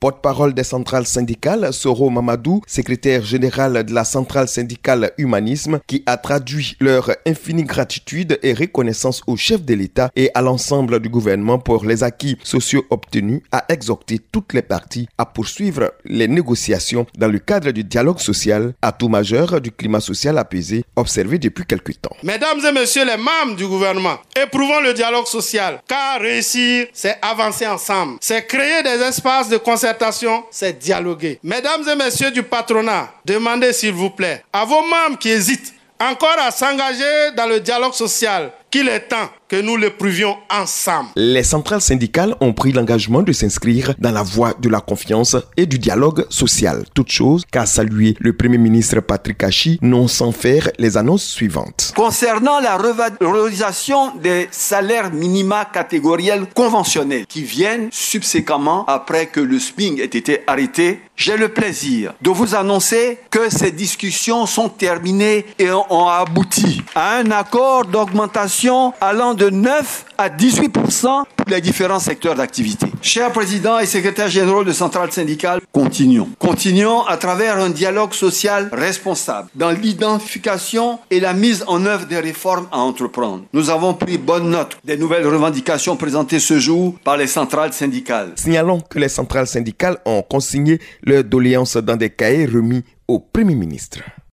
Porte-parole des centrales syndicales, Soro Mamadou, secrétaire général de la centrale syndicale Humanisme, qui a traduit leur infinie gratitude et reconnaissance au chef de l'État et à l'ensemble du gouvernement pour les acquis sociaux obtenus, a exhorté toutes les parties à poursuivre les négociations dans le cadre du dialogue social, atout majeur du climat social apaisé observé depuis quelque temps. Mesdames et messieurs les membres du gouvernement, éprouvons le dialogue social, car réussir, c'est avancer ensemble, c'est créer des espaces de concertation, c'est dialoguer. Mesdames et messieurs du patronat, demandez s'il vous plaît à vos membres qui hésitent encore à s'engager dans le dialogue social qu'il est temps que nous l'éprouvions ensemble. Les centrales syndicales ont pris l'engagement de s'inscrire dans la voie de la confiance et du dialogue social. Toute chose qu'a salué le Premier ministre Patrick Achi, non sans faire les annonces suivantes. Concernant la revalorisation des salaires minima catégoriels conventionnels qui viennent subséquemment après que le SMIC ait été arrêté, j'ai le plaisir de vous annoncer que ces discussions sont terminées et ont abouti à un accord d'augmentation allant de 9 à 18% pour les différents secteurs d'activité. Chers présidents et secrétaires généraux de centrales syndicales, continuons. Continuons à travers un dialogue social responsable dans l'identification et la mise en œuvre des réformes à entreprendre. Nous avons pris bonne note des nouvelles revendications présentées ce jour par les centrales syndicales. Signalons que les centrales syndicales ont consigné leurs doléances dans des cahiers remis au Premier ministre.